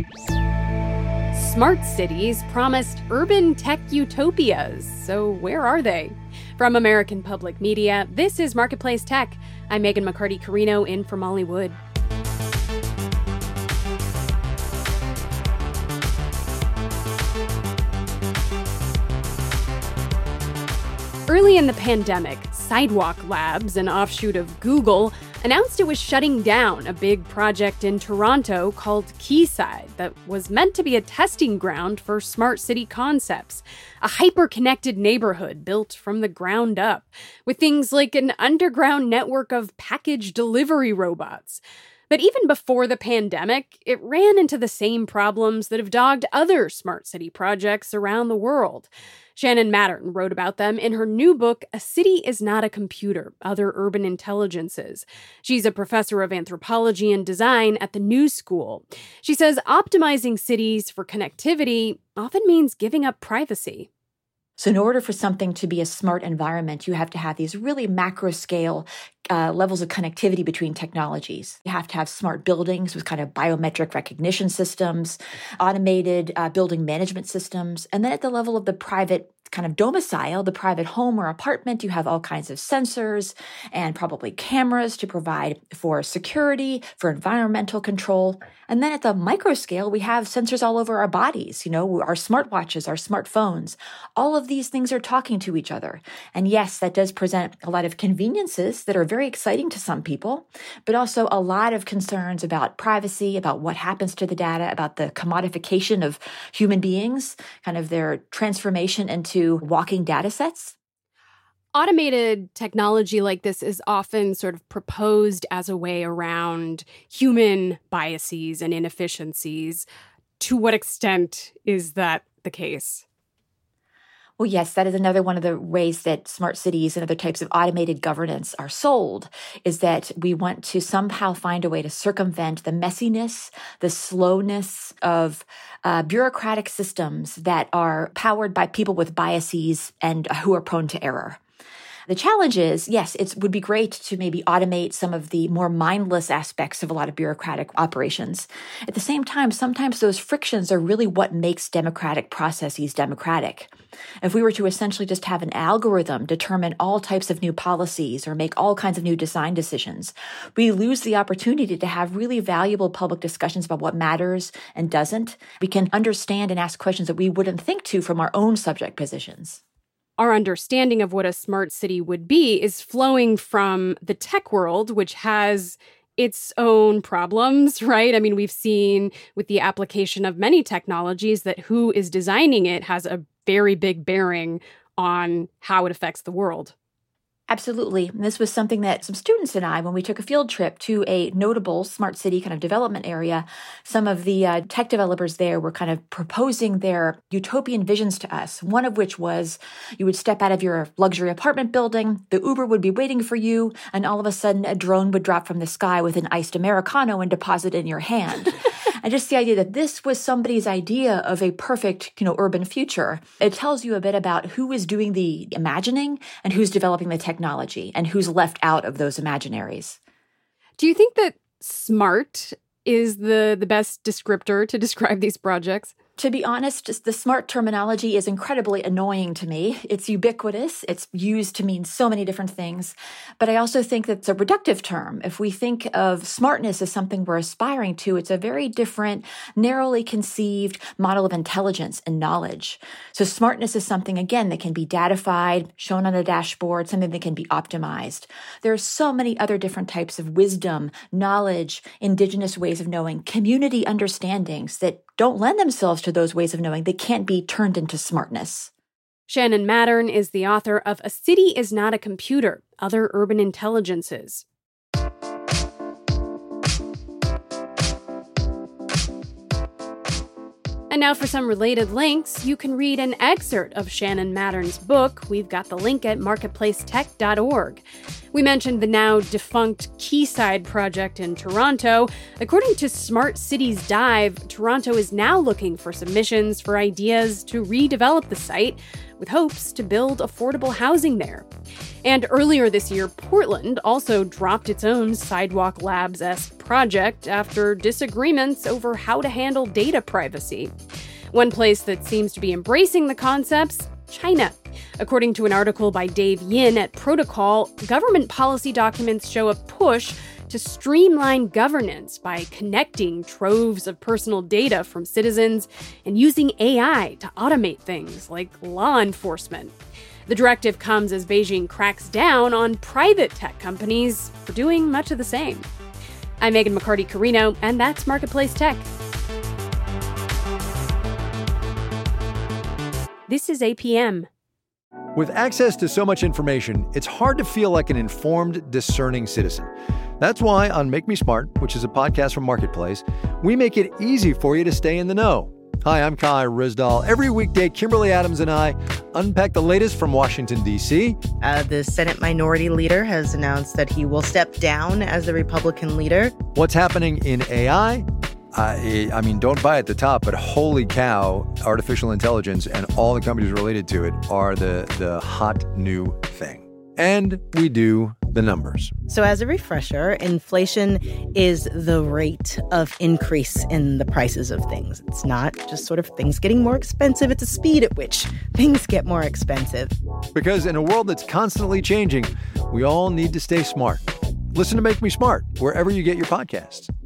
Smart cities promised urban tech utopias. So where are they? From American Public Media, this is Marketplace Tech. I'm Megan McCarty-Carino in for Molly Wood. Early in the pandemic, Sidewalk Labs, an offshoot of Google, announced it was shutting down a big project in Toronto called Quayside that was meant to be a testing ground for smart city concepts, a hyper-connected neighborhood built from the ground up, with things like an underground network of package delivery robots. But even before the pandemic, it ran into the same problems that have dogged other smart city projects around the world. Shannon Mattern wrote about them in her new book, A City is Not a Computer, Other Urban Intelligences. She's a professor of anthropology and design at the New School. She says optimizing cities for connectivity often means giving up privacy. So in order for something to be a smart environment, you have to have these really macro scale levels of connectivity between technologies. You have to have smart buildings with kind of biometric recognition systems, automated building management systems. And then at the level of the private kind of domicile, the private home or apartment, you have all kinds of sensors and probably cameras to provide for security, for environmental control. And then at the micro scale, we have sensors all over our bodies, our smartwatches, our smartphones. All of these things are talking to each other. And yes, that does present a lot of conveniences that are very exciting to some people, but also a lot of concerns about privacy, about what happens to the data, about the commodification of human beings, kind of their transformation into walking data sets. Automated technology like this is often sort of proposed as a way around human biases and inefficiencies. To what extent is that the case? Well, yes, that is another one of the ways that smart cities and other types of automated governance are sold, is that we want to somehow find a way to circumvent the messiness, the slowness of bureaucratic systems that are powered by people with biases and who are prone to error. The challenge is, yes, it would be great to maybe automate some of the more mindless aspects of a lot of bureaucratic operations. At the same time, sometimes those frictions are really what makes democratic processes democratic. If we were to essentially just have an algorithm determine all types of new policies or make all kinds of new design decisions, we lose the opportunity to have really valuable public discussions about what matters and doesn't. We can understand and ask questions that we wouldn't think to from our own subject positions. Our understanding of what a smart city would be is flowing from the tech world, which has its own problems, right? I mean, we've seen with the application of many technologies that who is designing it has a very big bearing on how it affects the world. Absolutely. And this was something that some students and I, when we took a field trip to a notable smart city kind of development area, some of the tech developers there were kind of proposing their utopian visions to us. One of which was you would step out of your luxury apartment building, the Uber would be waiting for you, and all of a sudden a drone would drop from the sky with an iced Americano and deposit it in your hand. And just the idea that this was somebody's idea of a perfect, urban future. It tells you a bit about who is doing the imagining and who's developing the technology and who's left out of those imaginaries. Do you think that smart is the best descriptor to describe these projects? To be honest, the smart terminology is incredibly annoying to me. It's ubiquitous. It's used to mean so many different things. But I also think that it's a reductive term. If we think of smartness as something we're aspiring to, it's a very different, narrowly conceived model of intelligence and knowledge. So smartness is something, again, that can be datified, shown on a dashboard, something that can be optimized. There are so many other different types of wisdom, knowledge, indigenous ways of knowing, community understandings that don't lend themselves to those ways of knowing. They can't be turned into smartness. Shannon Mattern is the author of A City is Not a Computer, Other Urban Intelligences. And now for some related links, you can read an excerpt of Shannon Mattern's book. We've got the link at marketplacetech.org. We mentioned the now defunct Quayside project in Toronto. According to Smart Cities Dive, Toronto is now looking for submissions for ideas to redevelop the site, with hopes to build affordable housing there. And earlier this year, Portland also dropped its own Sidewalk Labs-esque project after disagreements over how to handle data privacy. One place that seems to be embracing the concepts, China. According to an article by Dave Yin at Protocol, government policy documents show a push to streamline governance by connecting troves of personal data from citizens and using AI to automate things like law enforcement. The directive comes as Beijing cracks down on private tech companies for doing much of the same. I'm Megan McCarty-Carino, and that's Marketplace Tech. This is APM. With access to so much information, it's hard to feel like an informed, discerning citizen. That's why on Make Me Smart, which is a podcast from Marketplace, we make it easy for you to stay in the know. Hi, I'm Kai Ryssdal. Every weekday, Kimberly Adams and I unpack the latest from Washington, D.C. The Senate Minority Leader has announced that he will step down as the Republican leader. What's happening in AI? I mean, don't buy at the top, but holy cow, artificial intelligence and all the companies related to it are the hot new thing. And we do the numbers. So as a refresher, inflation is the rate of increase in the prices of things. It's not just sort of things getting more expensive. It's a speed at which things get more expensive. Because in a world that's constantly changing, we all need to stay smart. Listen to Make Me Smart wherever you get your podcasts.